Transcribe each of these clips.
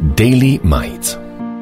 Daily Might.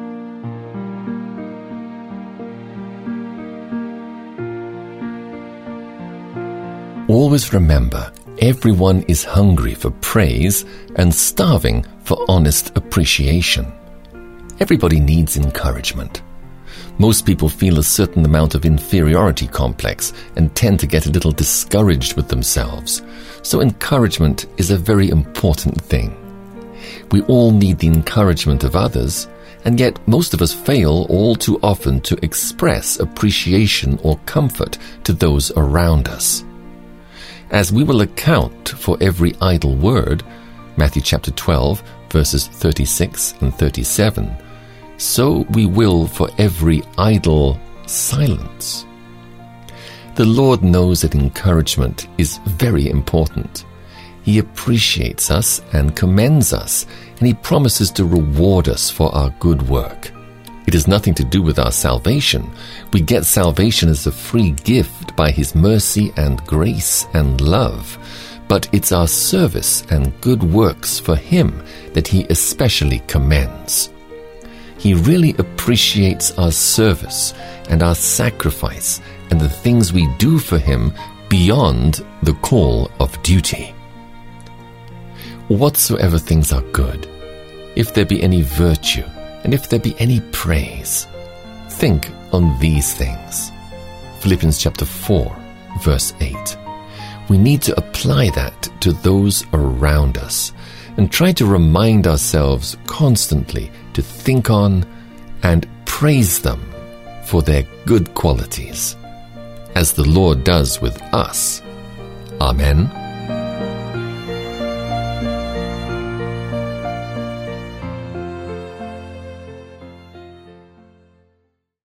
Always remember, everyone is hungry for praise and starving for honest appreciation. Everybody needs encouragement. Most people feel a certain amount of inferiority complex and tend to get a little discouraged with themselves. So encouragement is a very important thing. We all need the encouragement of others, and yet most of us fail all too often to express appreciation or comfort to those around us. As we will account for every idle word, Matthew chapter 12, verses 36 and 37, so we will for every idle silence. The Lord knows that encouragement is very important. He appreciates us and commends us, and He promises to reward us for our good work. It has nothing to do with our salvation. We get salvation as a free gift by His mercy and grace and love. But it's our service and good works for Him that He especially commends. He really appreciates our service and our sacrifice and the things we do for Him beyond the call of duty. Whatsoever things are good, if there be any virtue, and if there be any praise, think on these things. Philippians chapter 4, verse 8. We need to apply that to those around us and try to remind ourselves constantly to think on and praise them for their good qualities, as the Lord does with us. Amen.